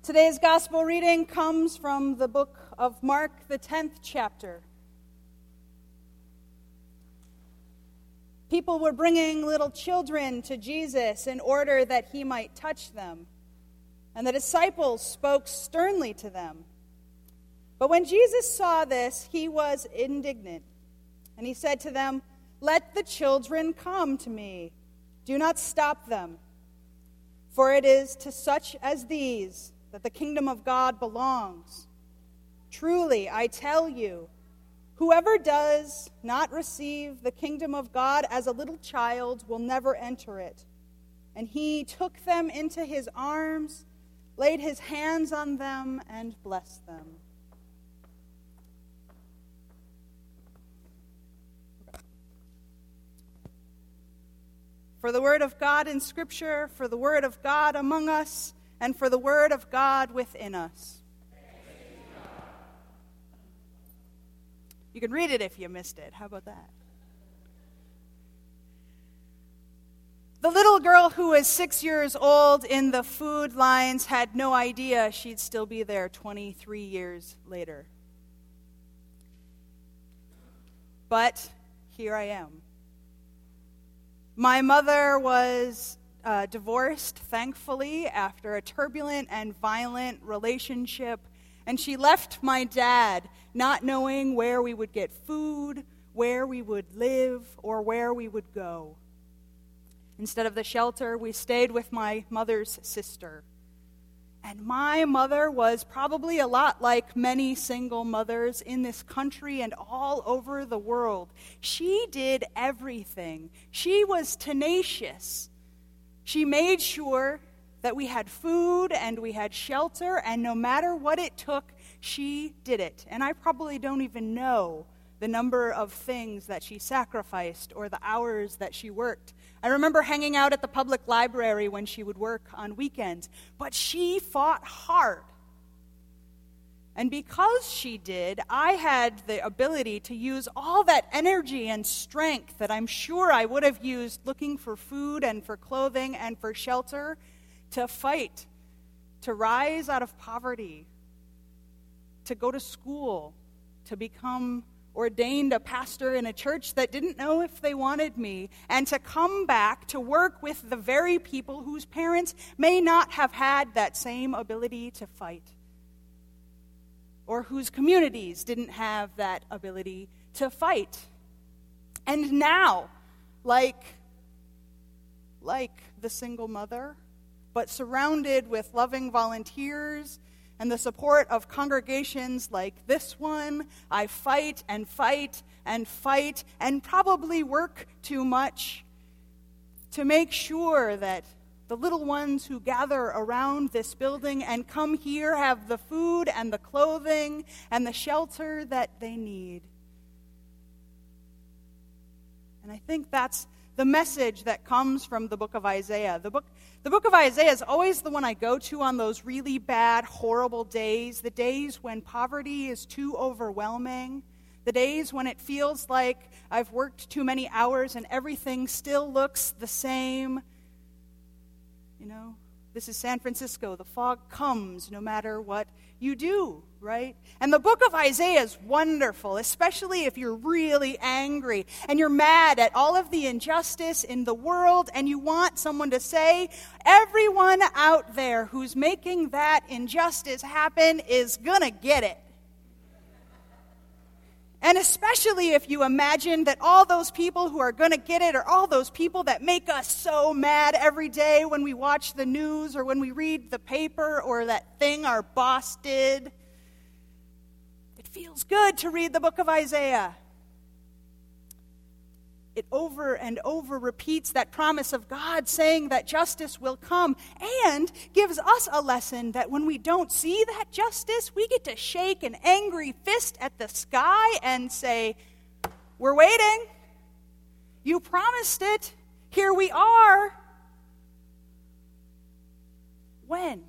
Today's gospel reading comes from the book of Mark, the 10th chapter. People were bringing little children to Jesus in order that he might touch them, and the disciples spoke sternly to them. But when Jesus saw this, he was indignant, and he said to them, "Let the children come to me. Do not stop them, for it is to such as these that the kingdom of God belongs. Truly, I tell you, whoever does not receive the kingdom of God as a little child will never enter it." And he took them into his arms, laid his hands on them, and blessed them. For the word of God in Scripture, for the word of God among us, and for the word of God within us. You can read it if you missed it. How about that? The little girl who was 6 years old in the food lines had no idea she'd still be there 23 years later. But here I am. My mother was divorced, thankfully, after a turbulent and violent relationship, and she left my dad not knowing where we would get food, where we would live, or where we would go. Instead of the shelter, we stayed with my mother's sister. And my mother was probably a lot like many single mothers in this country and all over the world. She did everything. She was tenacious. She made sure that we had food and we had shelter, and no matter what it took, she did it. And I probably don't even know the number of things that she sacrificed or the hours that she worked. I remember hanging out at the public library when she would work on weekends, but she fought hard. And because she did, I had the ability to use all that energy and strength that I'm sure I would have used looking for food and for clothing and for shelter to fight, to rise out of poverty, to go to school, to become ordained a pastor in a church that didn't know if they wanted me, and to come back to work with the very people whose parents may not have had that same ability to fight, or whose communities didn't have that ability to fight. And now, like the single mother, but surrounded with loving volunteers and the support of congregations like this one, I fight and fight and fight and probably work too much to make sure that the little ones who gather around this building and come here have the food and the clothing and the shelter that they need. And I think that's the message that comes from the book of Isaiah. The book of Isaiah is always the one I go to on those really bad, horrible days, the days when poverty is too overwhelming, the days when it feels like I've worked too many hours and everything still looks the same. You know, this is San Francisco. The fog comes no matter what you do, right? And the book of Isaiah is wonderful, especially if you're really angry and you're mad at all of the injustice in the world and you want someone to say, everyone out there who's making that injustice happen is gonna get it. And especially if you imagine that all those people who are going to get it are all those people that make us so mad every day when we watch the news or when we read the paper or that thing our boss did. It feels good to read the book of Isaiah. It over and over repeats that promise of God saying that justice will come and gives us a lesson that when we don't see that justice, we get to shake an angry fist at the sky and say, "We're waiting. You promised it. Here we are." When?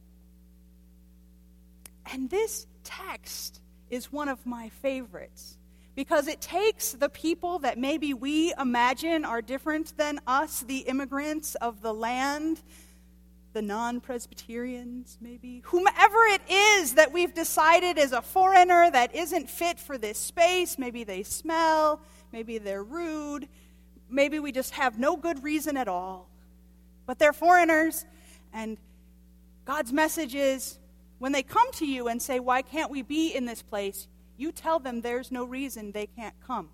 And this text is one of my favorites, because it takes the people that maybe we imagine are different than us, the immigrants of the land, the non-Presbyterians, maybe, whomever it is that we've decided is a foreigner that isn't fit for this space. Maybe they smell, maybe they're rude, maybe we just have no good reason at all. But they're foreigners, and God's message is, when they come to you and say, why can't we be in this place? You tell them there's no reason they can't come.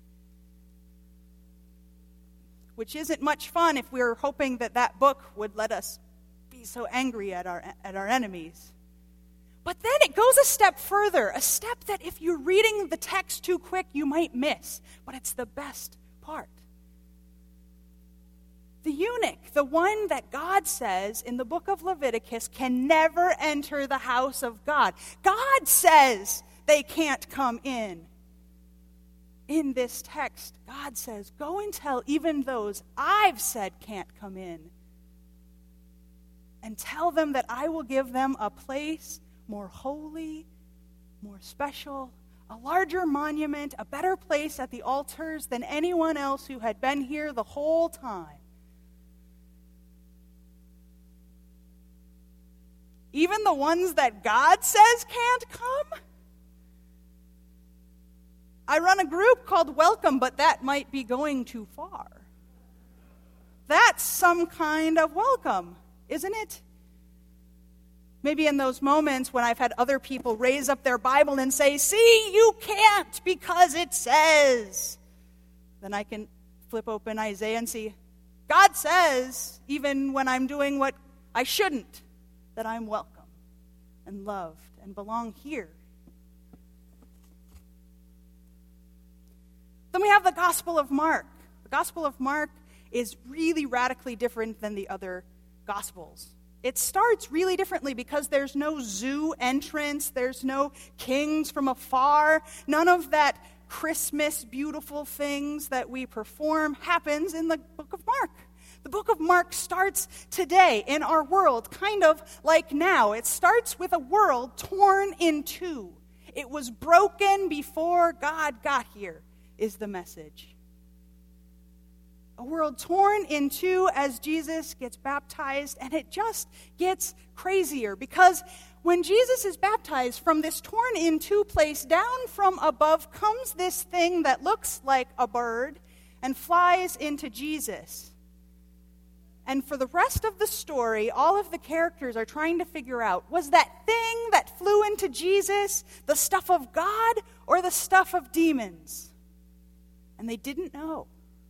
Which isn't much fun if we're hoping that that book would let us be so angry at our enemies. But then it goes a step further, a step that if you're reading the text too quick, you might miss. But it's the best part. The eunuch, the one that God says in the book of Leviticus can never enter the house of God. God says they can't come in. In this text, God says, go and tell even those I've said can't come in. And tell them that I will give them a place more holy, more special, a larger monument, a better place at the altars than anyone else who had been here the whole time. Even the ones that God says can't come? I run a group called Welcome, but that might be going too far. That's some kind of welcome, isn't it? Maybe in those moments when I've had other people raise up their Bible and say, see, you can't because it says. Then I can flip open Isaiah and see, God says, even when I'm doing what I shouldn't, that I'm welcome and loved and belong here. Then we have the Gospel of Mark. The Gospel of Mark is really radically different than the other Gospels. It starts really differently because there's no zoo entrance, there's no kings from afar, none of that Christmas beautiful things that we perform happens in the book of Mark. The book of Mark starts today in our world, kind of like now. It starts with a world torn in two. It was broken before God got here, is the message. A world torn in two as Jesus gets baptized, and it just gets crazier because when Jesus is baptized, from this torn in two place down from above comes this thing that looks like a bird and flies into Jesus. And for the rest of the story, all of the characters are trying to figure out, was that thing that flew into Jesus the stuff of God or the stuff of demons? And they didn't know.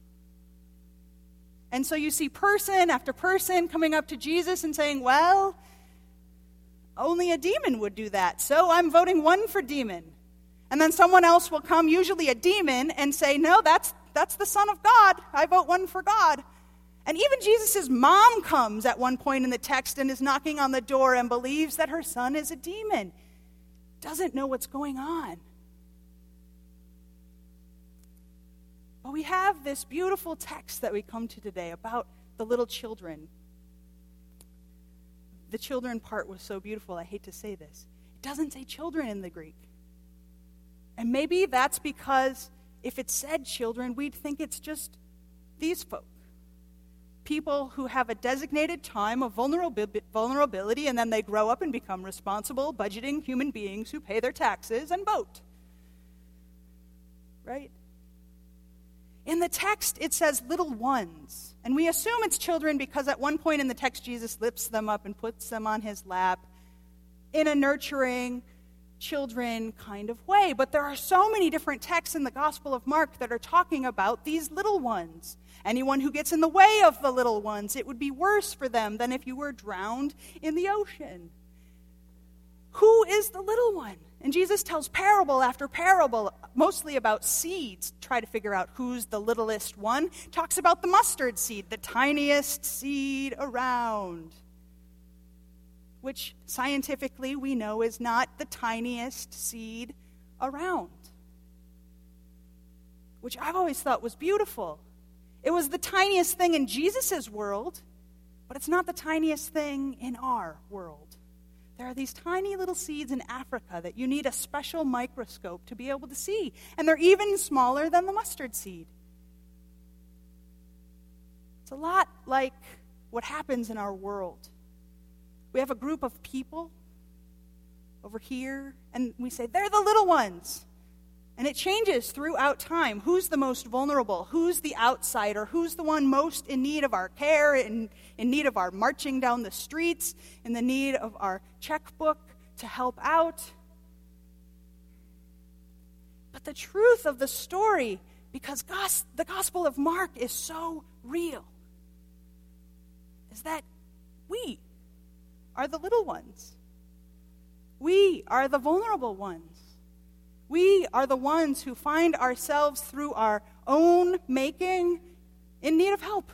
And so you see person after person coming up to Jesus and saying, well, only a demon would do that, so I'm voting one for demon. And then someone else will come, usually a demon, and say, no, that's the Son of God. I vote one for God. And even Jesus' mom comes at one point in the text and is knocking on the door and believes that her son is a demon. Doesn't know what's going on. But we have this beautiful text that we come to today about the little children. The children part was so beautiful, I hate to say this. It doesn't say children in the Greek. And maybe that's because if it said children, we'd think it's just these folk. People who have a designated time of vulnerability, and then they grow up and become responsible, budgeting human beings who pay their taxes and vote. Right? In the text, it says little ones. And we assume it's children because at one point in the text, Jesus lifts them up and puts them on his lap in a nurturing, children kind of way. But there are so many different texts in the Gospel of Mark that are talking about these little ones. Anyone who gets in the way of the little ones, it would be worse for them than if you were drowned in the ocean. Who is the little one? And Jesus tells parable after parable, mostly about seeds, try to figure out who's the littlest one. Talks about the mustard seed, the tiniest seed around, which scientifically we know is not the tiniest seed around, which I've always thought was beautiful. It was the tiniest thing in Jesus' world, but it's not the tiniest thing in our world. There are these tiny little seeds in Africa that you need a special microscope to be able to see, and they're even smaller than the mustard seed. It's a lot like what happens in our world. we have a group of people over here, and we say, they're the little ones. And it changes throughout time. Who's the most vulnerable? Who's the outsider? Who's the one most in need of our care, in need of our marching down the streets, in the need of our checkbook to help out? But the truth of the story, because the Gospel of Mark is so real, is that we are the little ones. We are the vulnerable ones. We are the ones who find ourselves through our own making in need of help.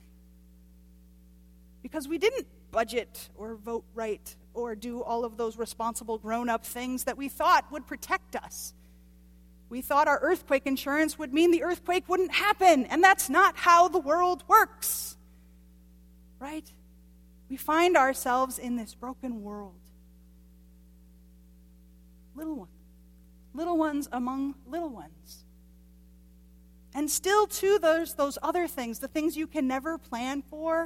Because we didn't budget or vote right or do all of those responsible grown-up things that we thought would protect us. We thought our earthquake insurance would mean the earthquake wouldn't happen, and that's not how the world works. Right? We find ourselves in this broken world. Little ones. Little ones among little ones. And still, too, those other things, the things you can never plan for,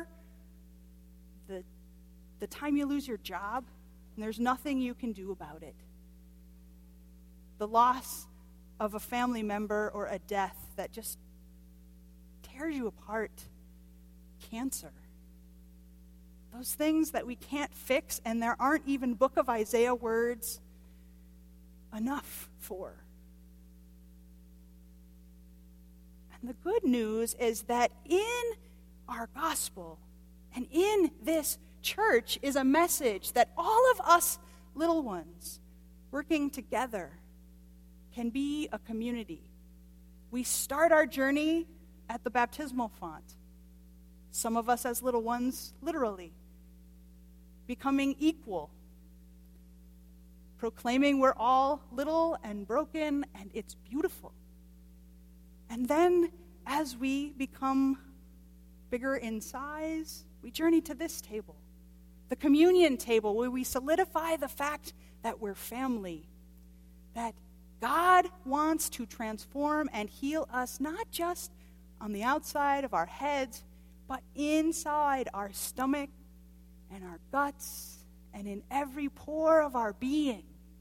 the time you lose your job, and there's nothing you can do about it. The loss of a family member or a death that just tears you apart. Cancer. Those things that we can't fix, and there aren't even Book of Isaiah words enough for. And the good news is that in our gospel and in this church is a message that all of us little ones working together can be a community. We start our journey at the baptismal font. Some of us as little ones, literally, becoming equal, proclaiming we're all little and broken, and it's beautiful. And then, as we become bigger in size, we journey to this table, the communion table, where we solidify the fact that we're family, that God wants to transform and heal us, not just on the outside of our heads, but inside our stomach and our guts and in every pore of our being.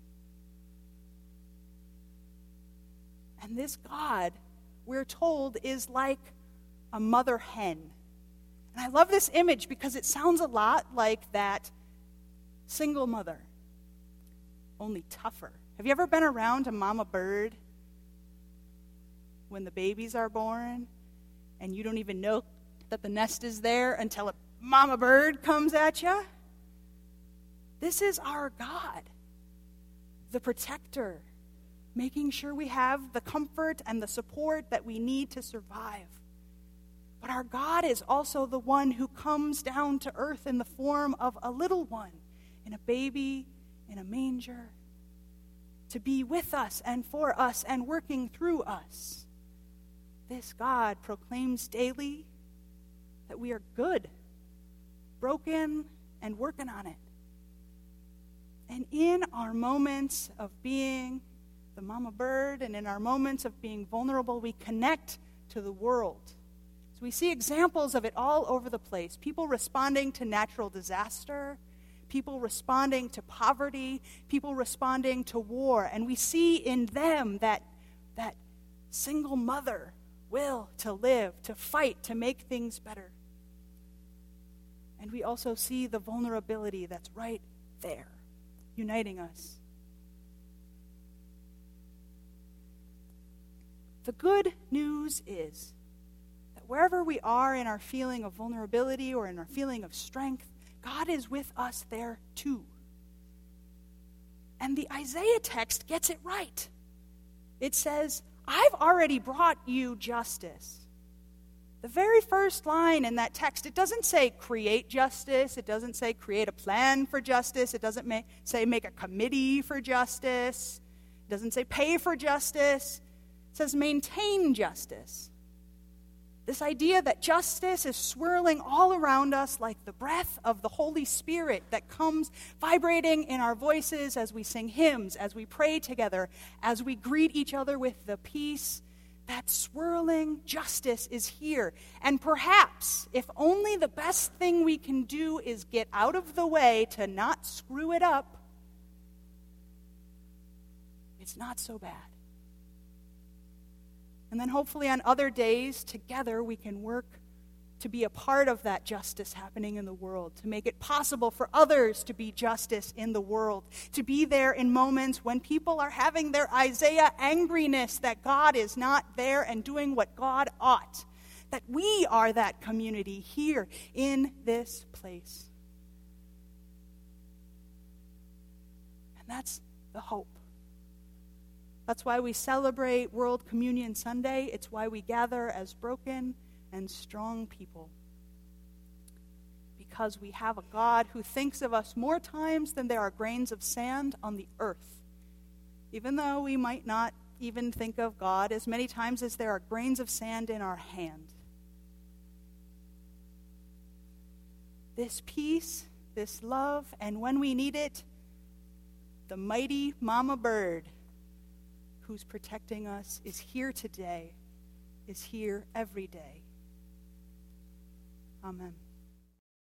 And this God, we're told, is like a mother hen. And I love this image because it sounds a lot like that single mother, only tougher. Have you ever been around a mama bird when the babies are born and you don't even know that the nest is there until a mama bird comes at you? This is our God, the protector, making sure we have the comfort and the support that we need to survive. But our God is also the one who comes down to earth in the form of a little one, in a baby, in a manger, to be with us and for us and working through us. This God proclaims daily that we are good, broken, and working on it. And in our moments of being the mama bird and in our moments of being vulnerable, we connect to the world. So we see examples of it all over the place. People responding to natural disaster, people responding to poverty, people responding to war. And we see in them that single mother will to live, to fight, to make things better. And we also see the vulnerability that's right there, uniting us. The good news is that wherever we are in our feeling of vulnerability or in our feeling of strength, God is with us there too. And the Isaiah text gets it right. It says, I've already brought you justice. The very first line in that text, it doesn't say create justice. It doesn't say create a plan for justice. It doesn't say make a committee for justice. It doesn't say pay for justice. It says maintain justice. This idea that justice is swirling all around us like the breath of the Holy Spirit that comes vibrating in our voices as we sing hymns, as we pray together, as we greet each other with the peace that swirling justice is here. And perhaps, if only the best thing we can do is get out of the way to not screw it up, it's not so bad. And then hopefully on other days, together, we can work to be a part of that justice happening in the world, to make it possible for others to be justice in the world, to be there in moments when people are having their Isaiah angriness that God is not there and doing what God ought, that we are that community here in this place. And that's the hope. That's why we celebrate World Communion Sunday. It's why we gather as broken and strong people. Because we have a God who thinks of us more times than there are grains of sand on the earth. Even though we might not even think of God as many times as there are grains of sand in our hand. This peace, this love, and when we need it, the mighty mama bird who's protecting us is here today, is here every day. Amen.